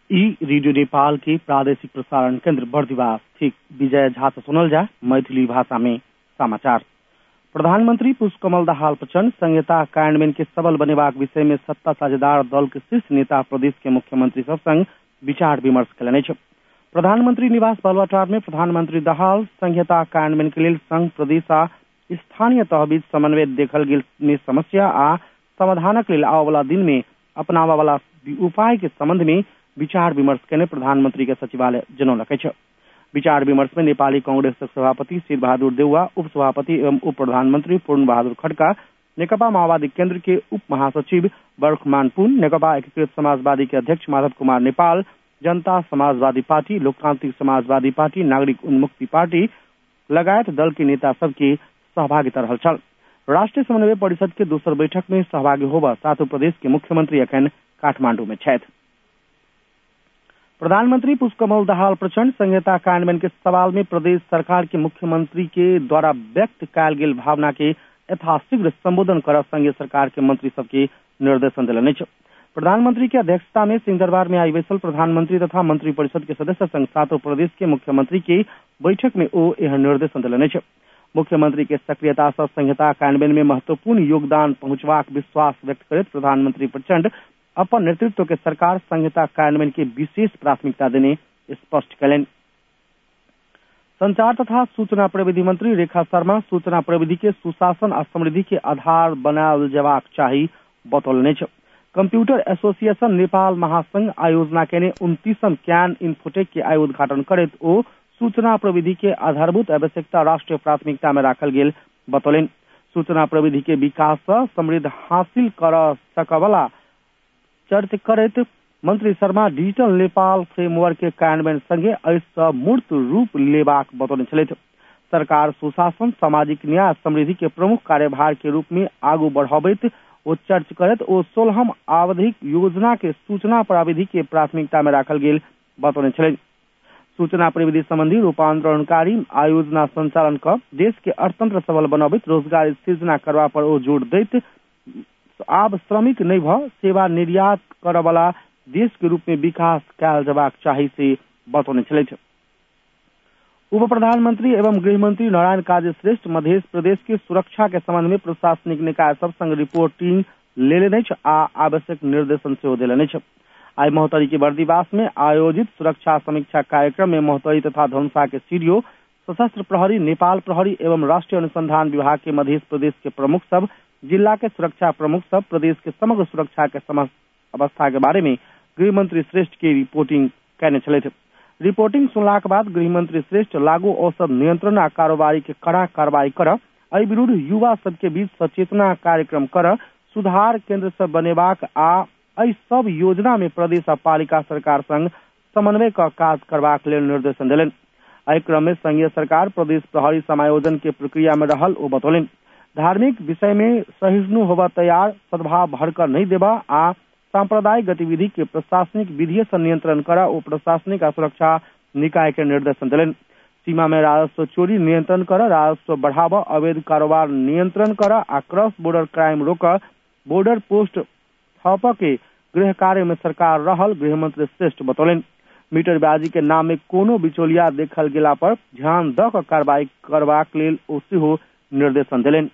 ई रेडियो नेपाल के प्रादेशिक प्रसारण केन्द्र बर्दिवास ठीक विजय झा से सुनल जा मैथिली भाषा में समाचार। प्रधानमंत्री पुष्पकमल दाहाल प्रचंड संहिता कार्यान्वयन के सबल बनेबाक विषय में सत्ता साझेदार दल के शीर्ष नेता प्रदेश के मुख्यमंत्री सब संग विचार विमर्श कयलनि अछि। प्रधानमंत्री निवास बालुवाटार में प्रधानमंत्री दाहाल संहिता कार्यान्वयन के लिए संघ प्रदेश आ स्थानीय तह बीच समन्वय देखल गेल में समस्या आ समाधानक लेल आबय वाला दिन में अपनावा वाला उपाय के संबंध में विचार विमर्श करने प्रधानमंत्री के सचिवालय जनौलक अछि। विचार विमर्श में नेपाली कांग्रेस सभापति शेर बहादुर देउवा, उप सभापति एवं उप प्रधानमंत्री पूर्ण बहादुर खड्का, नेकपा माओवादी केंद्र के उप महासचिव बर्खमान पुन, नेकपा एकीकृत समाजवादी के अध्यक्ष माधव कुमार नेपाल, जनता समाजवादी पार्टी, लोकतांत्रिक समाजवादी पार्टी, नागरिक उन्मुक्ति पार्टी लगायत दल के नेता सबके सहभागिता रहल छल। राष्ट्रीय समन्वय परिषद के दोसर बैठक में सहभागी होबा सातों प्रदेश के मुख्यमंत्री अखन काठमांडू में छथि। प्रधानमंत्री पुष्पकमल दाहाल प्रचंड संहिता कार्यान्वयन के सवाल में प्रदेश सरकार के मुख्यमंत्री के द्वारा व्यक्त कयल गेल भावना के यथाशीघ्र संबोधन कर संघीय सरकार के मंत्री सबके निर्देशन दिलनि अछि। प्रधानमंत्री के अध्यक्षता में सिंहदरबार में आई बैसल प्रधानमंत्री तथा मंत्री परिषद के सदस्य संग सातों प्रदेश के मुख्यमंत्री के बैठक में ओ यह निर्देशन दिलनि अछि। मुख्यमंत्री के सक्रियता से संहिता कार्यान्वयन में महत्वपूर्ण योगदान पहुंचबाक विश्वास व्यक्त करैत प्रधानमंत्री प्रचंड अपन नेतृत्व के सरकार संहिता कार्यान्वयन के विशेष प्राथमिकता देने स्पष्ट कयलनि। संचार तथा सूचना प्रविधि मंत्री रेखा शर्मा सूचना प्रविधि के सुशासन आ समृद्धि के आधार बनायल जेबाक चाही बतौलनि अछि। कंप्यूटर एसोसिएशन नेपाल महासंघ आयोजना केने 29म कैन इन्फोटेक के आय उद्घाटन करैत ओ सूचना प्रविधि के आधारभूत आवश्यकता राष्ट्रीय प्राथमिकता में राखल गेल बतौलनि। सूचना प्रविधि के विकास से समृद्ध हासिल कर सकवला चर्चा करैत मंत्री शर्मा डिजिटल नेपाल फ्रेमवर्क के कार्यान्वयन संगे एहि मूर्त रूप लेबाक बतौने छलथि। सरकार सुशासन सामाजिक न्याय समृद्धि के प्रमुख कार्यभार के रूप में आगू बढ़ाबैत ओ चर्चा करैत ओ 16हम आवधिक योजना के सूचना प्रविधि के प्राथमिकता में राखल गेल बतौने छलथि। सूचना प्रविधि संबंधी रूपांतरणकारी आयोजना संचालन कर देश के अर्थतंत्र सबल बनाबैत रोजगार सृजना करबा पर ओ जोर दैत आब श्रमिक नहीं भ सेवा निर्यात करय वाला देश के रूप में विकास कयल जबाक चाही से बतौने छलथि। उप प्रधानमंत्री एवं गृह मंत्री नारायण काजी श्रेष्ठ मध्य प्रदेश के सुरक्षा के संबंध में प्रशासनिक निकाय सब संग रिपोर्टिंग लेने आ आवश्यक निर्देशन सेहो देलनि अछि। आई महोत्तरी के बर्दिवास में आयोजित सुरक्षा समीक्षा कार्यक्रम में महोत्तरी तथा धनुषा के सीडीओ, सशस्त्र प्रहरी, नेपाल प्रहरी एवं राष्ट्रीय अनुसंधान विभाग के मध्य प्रदेश के प्रमुख सब, जिला के सुरक्षा प्रमुख सब प्रदेश के समग्र सुरक्षा के अवस्था के बारे में गृह मंत्री श्रेष्ठ की रिपोर्टिंग करने छलथि। रिपोर्टिंग सुनलाक बाद गृह मंत्री श्रेष्ठ लागू औषध नियंत्रण आ कारोबारी के कड़ा कार्रवाई कर एहि विरुद्ध युवा सबके बीच सचेतना कार्यक्रम कर सुधार केंद्र से बनेबाक आ एहि सब योजना में प्रदेश आ पालिका सरकार संग समन्वय का काज करबाक लेल निर्देशन देलनि। एहि क्रम में संघीय सरकार प्रदेश प्रहरी समायोजन के प्रक्रिया में रहल ओ बतौलनि। धार्मिक विषय में सहिष्णु होबा तैयार, सद्भाव भड़कर नहीं देबा आ सांप्रदायिक गतिविधि के प्रशासनिक विधि से नियंत्रण करा ओ प्रशासनिक आ सुरक्षा निकाय के निर्देशन दिलनि। सीमा में राजस्व चोरी नियंत्रण कर, राजस्व बढ़ावा, अवैध कारोबार नियंत्रण कर आ क्रॉस बॉर्डर क्राइम रोक, बॉर्डर पोस्ट थप के गृह कार्य में सरकार रहल गृह मंत्री श्रेष्ठ बतौलनि। मीटरबाजी के नाम में कोनो बिचौलिया देखल गेला पर ध्यान द क कार्रवाई करबाक लेल ओ सेहो निर्देशन दिलनि।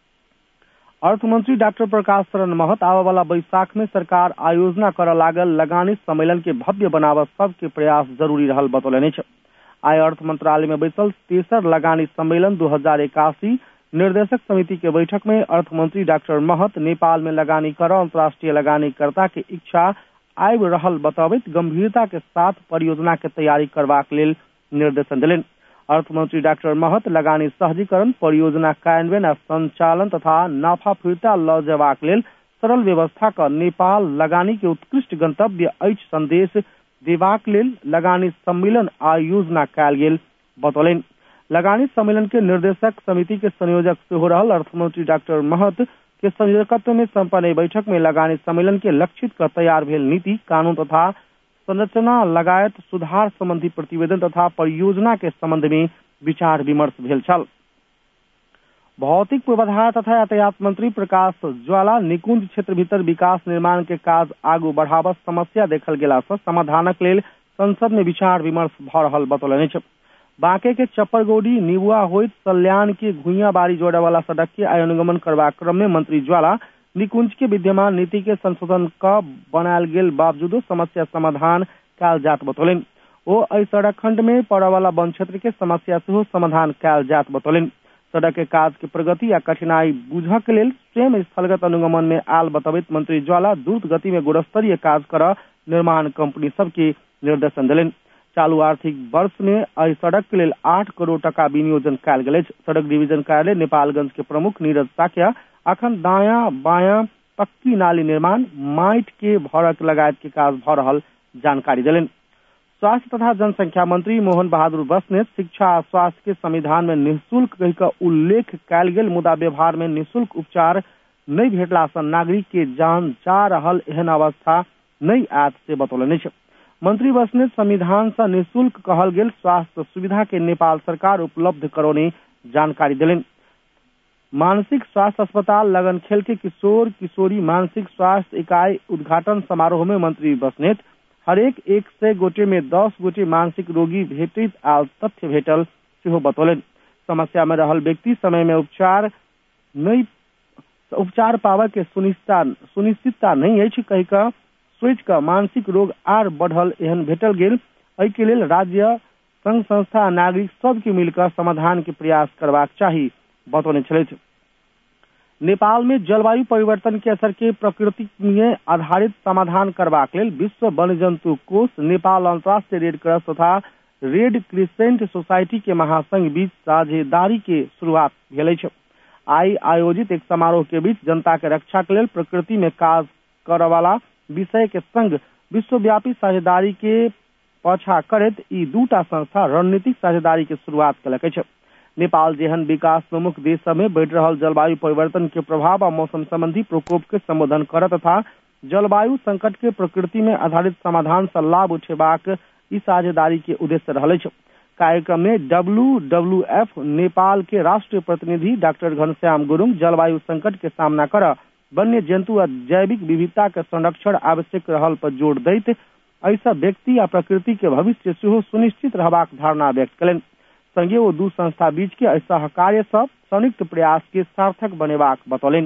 अर्थमंत्री डॉक्टर प्रकाश शरण महत आबय वाला बैसाख में सरकार आयोजना कर लागल लगानी सम्मेलन के भव्य बनाव सबके प्रयास जरूरी रहल बतौलनि अछि। आय अर्थ मंत्रालय में बैसल तेसर लगानी सम्मेलन 2081 निर्देशक समिति के बैठक में अर्थमंत्री डॉक्टर महत नेपाल में लगानी कर अंतर्राष्ट्रीय लगानीकर्ता के इच्छा आबि रहल बताबैत गंभीरता के साथ परियोजना के तैयारी करबाक लेल निर्देशन दिलनि। अर्थमंत्री डॉक्टर महत लगानी सहजीकरण, परियोजना कार्यान्वयन आ संचालन तथा नाफा फिरता ल जेबाक लेल सरल व्यवस्था का नेपाल लगानी के उत्कृष्ट गंतव्य अछि संदेश देबाक लेल लगानी सम्मेलन आयोजना कयल गेल बतौलनि। लगानी सम्मेलन के निर्देशक समिति के संयोजक सेहो रहल अर्थमंत्री डॉक्टर महत के संयोजकत्व में संपन्न बैठक में लगानी सम्मेलन के लक्षित कर तैयार भेल नीति, कानून तथा संरचना लगायत सुधार संबंधी प्रतिवेदन तथा परियोजना के संबंध में विचार विमर्श भेल छल। भौतिक पूर्वाधार तथा यातायात मंत्री प्रकाश ज्वाला निकुंज क्षेत्र भीतर विकास निर्माण के काज आगू बढ़ाबस समस्या देखल गेला से समाधानक लेल संसद में विचार विमर्श भ रहल बतौलनि। बांके के चप्परगोडी निबुआ होइत सल्यान के घुइयाबाड़ी जोड़े वाला सड़क के अनुगमन करबाक क्रम में मंत्री ज्वाला निकुंज के विद्यमान नीति के संशोधन क बनायल गेल बावजूदो समस्या समाधान कयल जात बतौलनि। ओ एहि सड़क खंड में पड़े वाला वन क्षेत्र के समस्या सेहो समाधान कयल जात बतौलनि। सड़क के काज के प्रगति या कठिनाई बुझक लेल स्वयं स्थलगत अनुगमन में आल बतबैत मंत्री ज्वाला द्रुत गति में गुणस्तरीय काज कर निर्माण कंपनी सबके निर्देशन दिलनि। चालू आर्थिक वर्ष में एहि सड़क के लेल 8 करोड़ टका विनियोजन कयल गेल अछि। सड़क डिवीजन कार्यालय नेपालगंज के प्रमुख नीरज साकिया अखन दायां बायां पक्की नाली निर्माण माटि के भरक लगायत के काज भ रहल जानकारी दिलनि। स्वास्थ्य तथा जनसंख्या मंत्री मोहन बहादुर बस्नेत शिक्षा आ स्वास्थ्य के संविधान में निःशुल्क कहिकऽ उल्लेख कयल गेल मुदा व्यवहार में निःशुल्क उपचार नहीं भेटला से नागरिक के जान जा रहल एहन अवस्था नहीं आयत से बतौलनि। मंत्री बस्नेत संविधान से निःशुल्क कहल गेल स्वास्थ्य सुविधा के नेपाल सरकार उपलब्ध करौने जानकारी दिलनि। मानसिक स्वास्थ्य अस्पताल लगनखेल के किशोर किशोरी मानसिक स्वास्थ्य इकाई उद्घाटन समारोह में मंत्री बस्नेत हरेक 100 गोटे में 10 गोटे मानसिक रोगी भेटित आल तथ्य भेटल सेहो बतौलनि। समस्या में रहल व्यक्ति समय में उपचार पावे के सुनिश्चितता नहीं अछि कहि कऽ सोचि कऽ मानसिक रोग आर बढ़ल एहन भेटल गेल। एहि के लेल राज्य संघ संस्था नागरिक सब के मिलकर समाधान के प्रयास करबाक चाही बतौने छलथि। नेपाल में जलवायु परिवर्तन के असर के प्रकृति में आधारित समाधान करबाक लेल विश्व वन्य जंतु कोष नेपाल अंतर्राष्ट्रीय रेड क्रॉस तथा रेड क्रिसेंट सोसाइटी के महासंघ बीच साझेदारी के शुरुआत भेल अछि। आई आयोजित एक समारोह के बीच जनता के रक्षा के लेल प्रकृति में काज करय वाला विषय के संग विश्वव्यापी साझेदारी के पाछा करैत ई दूटा संस्था रणनीतिक साझेदारी के शुरुआत कयलक अछि। नेपाल जेहन विकासोन्मुख देश सब में बढ़ि रहल जलवायु परिवर्तन के प्रभाव आ मौसम संबंधी प्रकोप के संबोधन करत तथा जलवायु संकट के प्रकृति में आधारित समाधान से लाभ उठेबाक ई साझेदारी के उद्देश्य रहल अछि। कार्यक्रम में WWF नेपाल के राष्ट्रीय प्रतिनिधि डॉक्टर घनश्याम गुरुङ जलवायु संकट के सामना कर वन्य जंतु आ जैविक विविधता के संरक्षण आवश्यक रहल पर जोर दैत ऐसा व्यक्ति आ प्रकृति के भविष्य सेहो सुनिश्चित रहबाक धारणा व्यक्त कयलनि। संगे ओ दू संस्था बीच के सहकार्य सब संयुक्त प्रयास के सार्थक बनेबाक बतौलनि।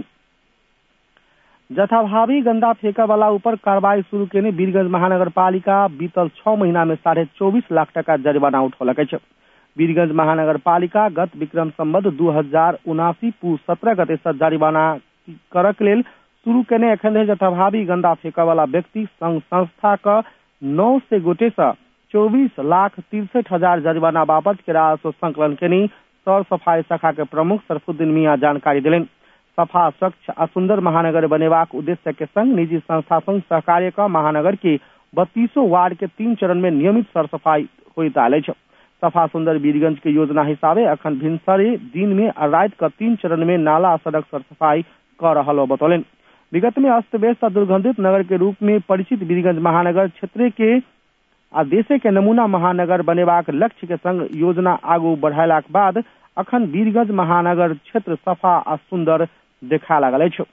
जथाभावी गंदा फेंका वाला ऊपर कार्रवाई शुरू केने वीरगंज महानगर पालिका बीतल 6 महीना में 24.5 लाख टका जरिमाना उठौलक अछि। वीरगंज महानगर पालिका गत विक्रम संवत 2079 पूस 17 गते से जरिमाना करक लेल शुरू केने एखन धरि जथाभावी गंदा फेंका वाला व्यक्ति संघ संस्था का 900 गोटे से 24,63,000 जरिमाना बाबत के राजस्व संकलन केनी सर सफाई शाखा के प्रमुख सरफुद्दीन मियां जानकारी दिलनि। सफा स्वच्छ आ सुंदर महानगर बनेबाक उद्देश्य के संग निजी संस्था संग सहकार्य का महानगर के 32 वार्ड के 3 चरण में नियमित सर सफाई होइत आयल अछि। सफा सुंदर वीरगंज के योजना हिसाबे अखन भिनसरे दिन में आ राति का 3 चरण में नाला आ सड़क सर सफाई कर रहल बतौलनि। विगत में अस्त व्यस्त दुर्गंधित नगर के रूप में परिचित वीरगंज महानगर क्षेत्र के आ देशे के नमूना महानगर बनेबाक लक्ष्य के संग योजना आगू बढ़ायलाक बाद अखन वीरगंज महानगर क्षेत्र सफा आ सुंदर देखा लागल अछि।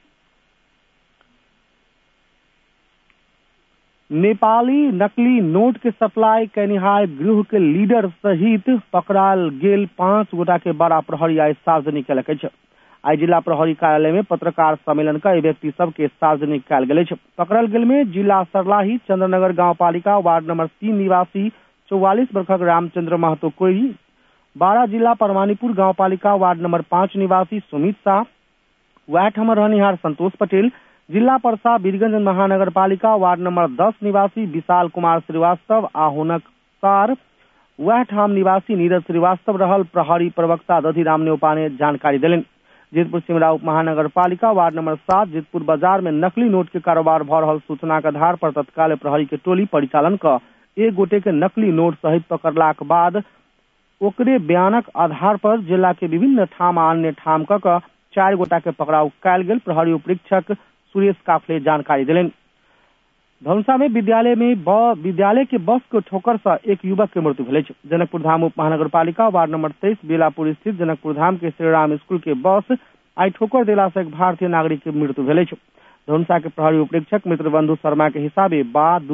नेपाली नकली नोट के सप्लाई कनिहार गिरोह के लीडर सहित पकड़ाल गेल 5 गोटा के बड़ा प्रहरी आइ सार्वजनिक कयलक अछि। आई जिला प्रहरी कार्यालय में पत्रकार सम्मेलन का व्यक्ति सब के सार्वजनिक कयल गेल अछि। पकड़ल गेल में जिला सर्लाही चंद्रनगर गांव पालिका वार्ड नंबर 3 निवासी 44 वर्षक रामचंद्र महतो कोइरी, 12 जिला परमानीपुर गांव पालिका वार्ड नंबर 5 निवासी सुमित शाह, वह ठमर रहनिहार संतोष पटेल, जिला परसा वीरगंज महानगर पालिका वार्ड नंबर 10 निवासी विशाल कुमार श्रीवास्तव आ हुनक सार वह ठाम निवासी नीरज श्रीवास्तव रहल प्रहरी प्रवक्ता दधिराम नेउपा ने जानकारी दिलनि। जितपुर सिमरा उप महानगर पालिका वार्ड नंबर 7 जितपुर बाजार में नकली नोट के कारोबार भ रहल सूचना के आधार पर तत्काल प्रहरी के टोली परिचालन क 1 गोटे के नकली नोट सहित पकड़लाक बाद ओकरे बयानक आधार पर जिला के विभिन्न ठाम आ अन्य ठाम क 4 गोटा के पकड़ाव कयल गेल। प्रहरी उपरीक्षक सुरेश काफले जानकारी दिलनि। धनुषा में विद्यालय के बस को ठोकर से एक युवक के मृत्यु भेल। जनकपुर धाम उप महानगरपालिका वार्ड नंबर 23 बेलापुर स्थित जनकपुर धाम के श्रीराम स्कूल के बस आई ठोकर देला से एक भारतीय नागरिक के मृत्यु भेल। धनुषा के प्रहरी उपरीक्षक मित्रबंधु शर्मा के हिसाबे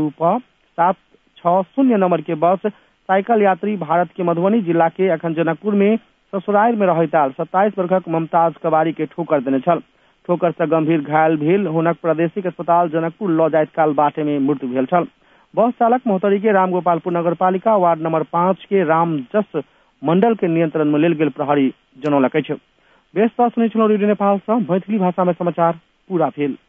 760 नंबर के बस साइकिल यात्री भारत के मधुबनी जिला के अखन जनकपुर में ससुराल में रहैताल 27 वर्षक ममताज कबाड़ी के ठोकर देने छल। ठोकर से गंभीर घायल भेल हुनक प्रादेशिक अस्पताल जनकपुर ल जाइत काल बाटे में मृत्यु भेल छल। बस चालक मोहतरी के रामगोपालपुर नगरपालिका वार्ड नंबर 5 के रामजस मंडल के नियंत्रण में लेल गेल प्रहरी जनौलक अछि। बेस सुनै छलहुँ रेडियो नेपाल से मैथिली भाषा में समाचार पूरा भेल।